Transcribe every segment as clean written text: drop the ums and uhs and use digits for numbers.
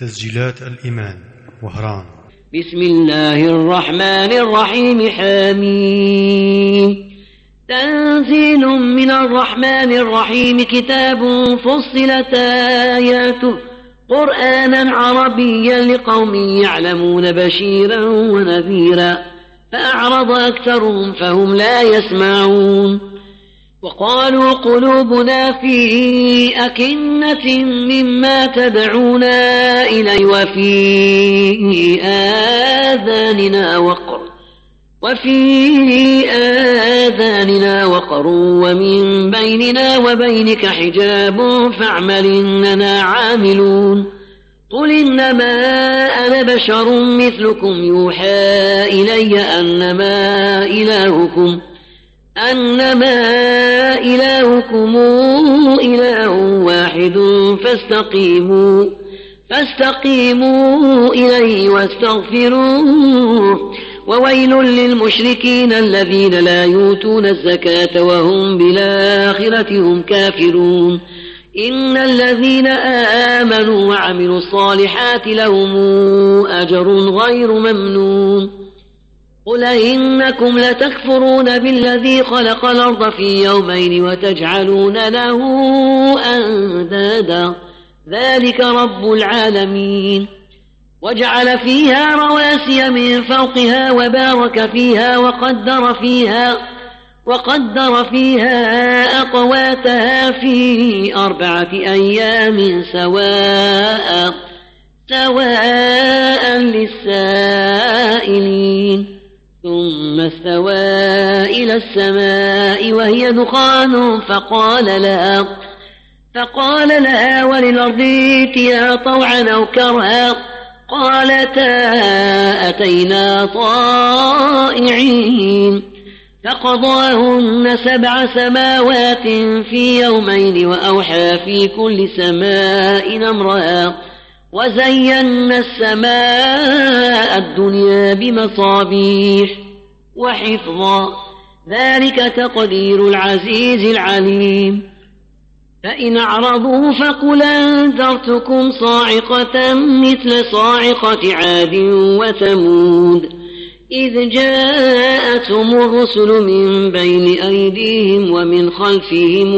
تسجيلات الإيمان وهران. بسم الله الرحمن الرحيم. حميم. تنزيل من الرحمن الرحيم، كتاب فصلت آياته قرآنا عربيا لقوم يعلمون، بشيرا ونذيرا، فأعرض أكثرهم فهم لا يسمعون. وقالوا قلوبنا في أكنة مما تدعونا إليه وفي آذاننا وقر ومن بيننا وبينك حجاب فاعمل إننا عاملون. قل إنما أنا بشر مثلكم يوحى إلي أنما إلهكم إله واحد فاستقيموا إليه واستغفروه. وويل للمشركين الذين لا يؤتون الزكاة وهم بالآخرة هم كافرون. إن الذين آمنوا وعملوا الصالحات لهم أجر غير ممنون. قل إنكم لتكفرون بالذي خلق الأرض في يومين وتجعلون له أندادا، ذلك رب العالمين. وجعل فيها رواسي من فوقها وبارك فيها وقدر فيها أقواتها في 4 أيام سواء للسائلين. ثم استوى إلى السماء وهي دخان فقال لها وللأرض ائتيا طوعا أو كرها قالتا أتينا طائعين. فقضاهن 7 سماوات في يومين وأوحى في كل سماء أمرها وزينا السماء الدنيا بمصابيح وحفظا، ذلك تقدير العزيز العليم. فإن أعرضوا فقل أنذرتكم صاعقة مثل صاعقة عاد وثمود، إذ جاءتهم الرسل من بين أيديهم ومن خلفهم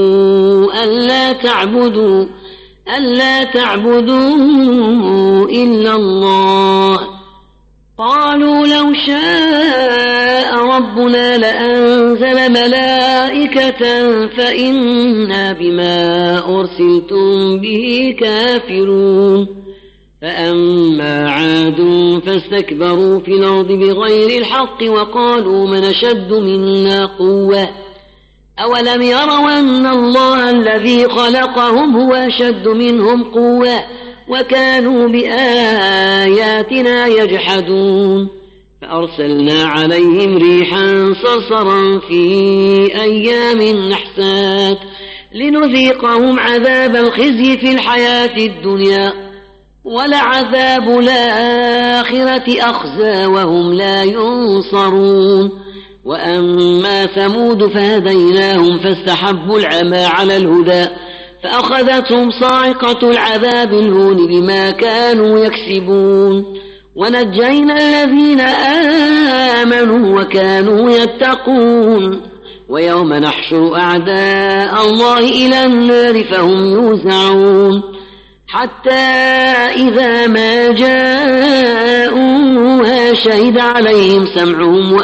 ألا تعبدوا إلا الله. قالوا لو شاء ربنا لأنزل ملائكة فإنا بما أرسلتم به كافرون. فأما عاد فاستكبروا في الأرض بغير الحق وقالوا من أشد منا قوة أولم يروا أن الله الذي خلقهم هو أشد منهم قوة وكانوا بآياتنا يجحدون. فأرسلنا عليهم ريحا صرصرا في أيام نحسات لنذيقهم عذاب الخزي في الحياة الدنيا ولعذاب الآخرة أخزى وهم لا ينصرون. وأما ثمود فهديناهم فاستحبوا العمى على الهدى فأخذتهم صاعقة العذاب الهون بما كانوا يكسبون. ونجينا الذين آمنوا وكانوا يتقون. ويوم نحشر أعداء الله إلى النار فهم يوزعون، حتى إذا ما جاءوها شهد عليهم سمعهم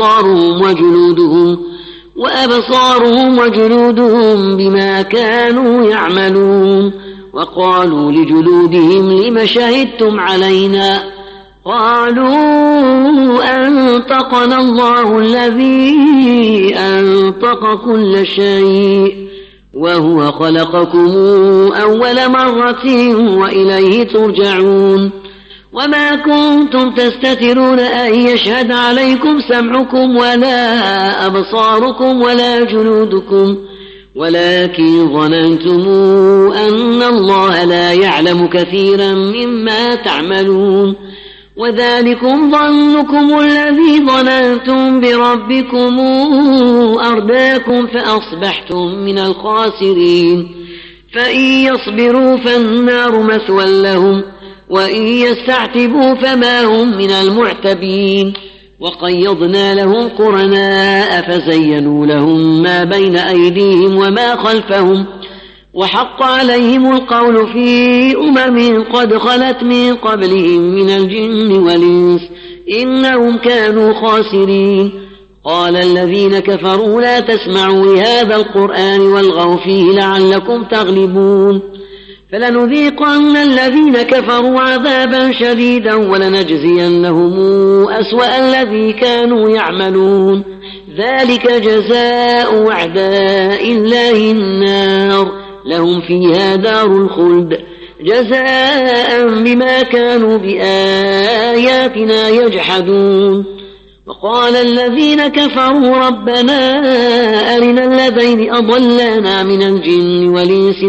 وأبصارهم وجلودهم بما كانوا يعملون. وقالوا لجلودهم لم شهدتم علينا؟ قالوا أنطقنا الله الذي أنطق كل شيء وهو خلقكم أول مرة وإليه ترجعون. وما كنتم تستترون أن يشهد عليكم سمعكم ولا أبصاركم ولا جلودكم ولكن ظننتم أن الله لا يعلم كثيرا مما تعملون. وذلكم ظنكم الذي ظننتم بربكم أرداكم فأصبحتم من الخاسرين. فإن يصبروا فالنار مثوى لهم وإن يستعتبوا فما هم من المعتبين وقيضنا لهم قرناء فزينوا لهم ما بين أيديهم وما خلفهم وحق عليهم القول في قد خلت من قبلهم من الجن والإنس إنهم كانوا خاسرين قال الذين كفروا لا تسمعوا لهذا القرآن والغوا فيه لعلكم تغلبون فلنذيقن الذين كفروا عذابا شديدا ولنجزينهم أسوأ الذي كانوا يعملون ذلك جزاء أعداء الله النار لهم فيها دار الخلد جزاء بما كانوا بآياتنا يجحدون وقال الذين كفروا ربنا أرنا الذين أضلانا من الجن والإنس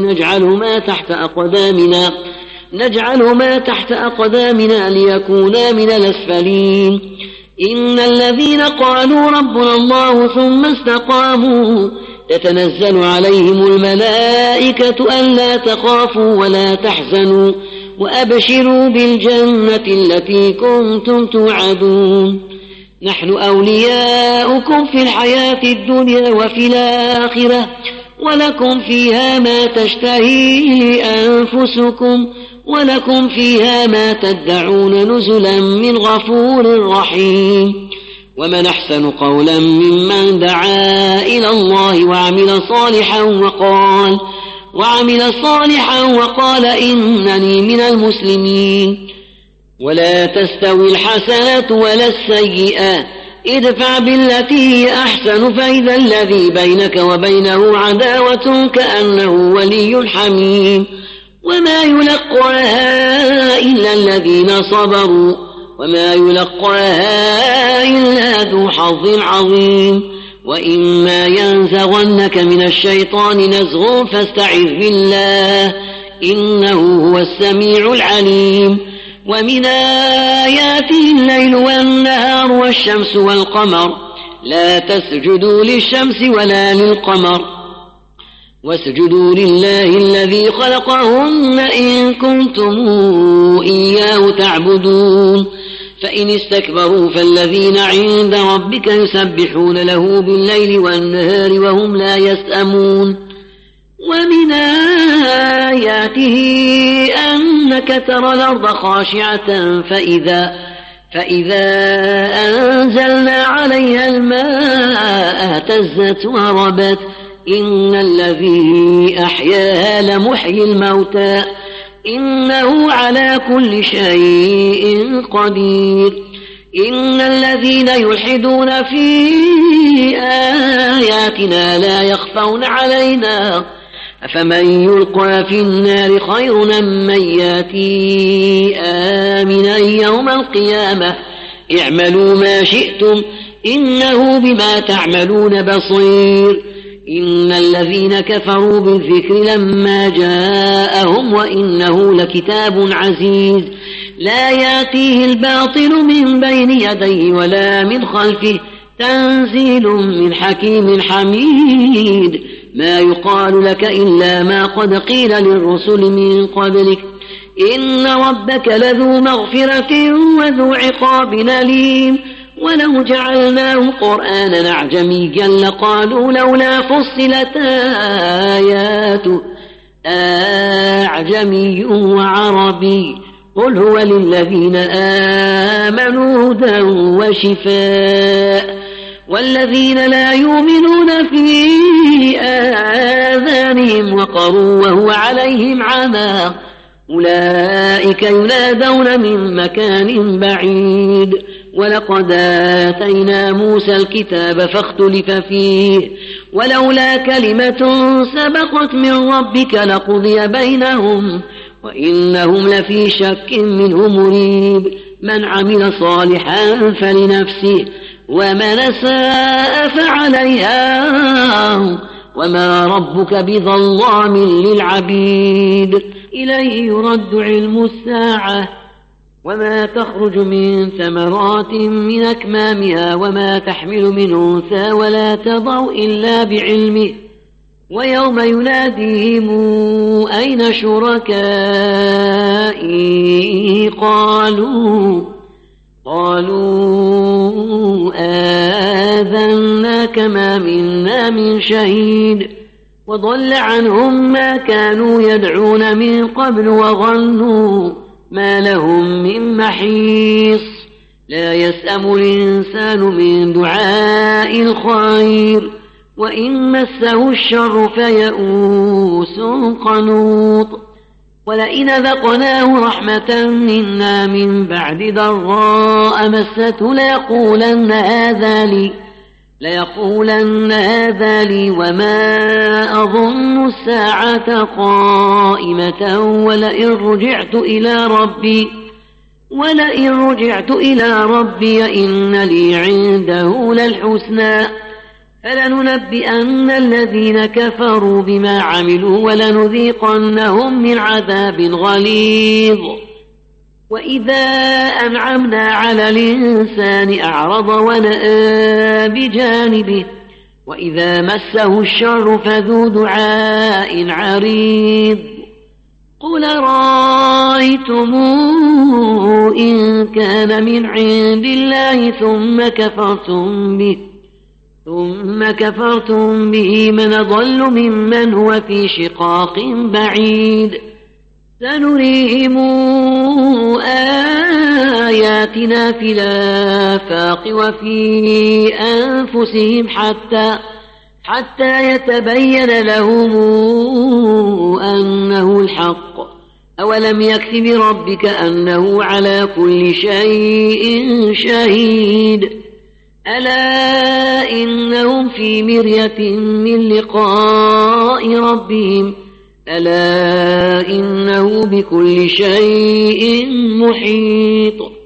نجعلهما تحت أقدامنا ليكونا من الأسفلين إن الذين قالوا ربنا الله ثم استقاموا تتنزل عليهم الملائكة ألا تخافوا ولا تحزنوا وأبشروا بالجنة التي كنتم توعدون نحن أولياؤكم في الحياة الدنيا وفي الآخرة ولكم فيها ما تشتهي أنفسكم ولكم فيها ما تدعون نزلا من غفور رحيم ومن أحسن قولا ممن دعا إلى الله وعمل صالحا وقال إنني من المسلمين ولا تستوي الحسنة ولا السيئة ادفع بالتي هي أحسن فإذا الذي بينك وبينه عداوة كأنه ولي حميم وما يلقاها إلا الذين صبروا وما يلقاها إلا ذو حظ عظيم وإما ينزغنك من الشيطان نزغ فاستعذ بالله إنه هو السميع العليم ومن آياته الليل والنهار والشمس والقمر لا تسجدوا للشمس ولا للقمر واسجدوا لله الذي خلقهن إن كنتم إياه تعبدون فإن استكبروا فالذين عند ربك يسبحون له بالليل والنهار وهم لا يسأمون ومن آياته أنك ترى الأرض خاشعة فإذا أنزلنا عليها الماء اهتزت وربت إن الذي أحياها لمحيي الموتى إنه على كل شيء قدير إن الذين يلحدون في آياتنا لا يخفون علينا أفمن يلقى في النار خير من ياتي آمنا يوم القيامة اعملوا ما شئتم إنه بما تعملون بصير إن الذين كفروا بالذكر لما جاءهم وإنه لكتاب عزيز لا يأتيه الباطل من بين يديه ولا من خلفه تنزيل من حكيم حميد ما يقال لك إلا ما قد قيل للرسل من قبلك إن ربك لذو مغفرة وذو عقاب أليم ولو جعلناه قرآنا أعجميا لقالوا لولا فصلت آياته أعجمي وعربي قل هو للذين آمنوا هدى وشفاء والذين لا يؤمنون في آذانهم وقر وهو عليهم عمى أولئك ينادون من مكان بعيد ولقد آتينا موسى الكتاب فاختلف فيه ولولا كلمة سبقت من ربك لقضي بينهم وإنهم لفي شك منه مريب من عمل صالحا فلنفسه ومن أساء فعليها وما ربك بظلام للعبيد إليه يرد علم الساعة وما تخرج من ثمرات من أكمامها وما تحمل من أنثى ولا تضع إلا بعلمه ويوم يناديهم أين شركائي قالوا آذناك ما منا من شهيد وضل عنهم ما كانوا يدعون من قبل وظنوا ما لهم من محيص لا يسأم الإنسان من دعاء الخير وإن مسه الشر فيئوس قنوط ولئن ذقناه رحمة منا من بعد ضراء مسته ليقولن هذا لي وما أظن الساعة قائمة ولئن رجعت إلى ربي إن لي عنده للحسنى فلننبئن الذين كفروا بما عملوا ولنذيقنهم من عذاب غليظ وإذا أنعمنا على الإنسان أعرض ونأى بجانبه وإذا مسه الشر فذو دعاء عريض قل رأيتم إن كان من عند الله ثم كفرتم به من ضل ممن هو في شقاق بعيد سنريهم آياتنا في الآفاق وفي أنفسهم حتى يتبين لهم أنه الحق أولم يكف بربك أنه على كل شيء شهيد ألا إنهم في مرية من لقاء ربهم ألا إنه بكل شيء محيط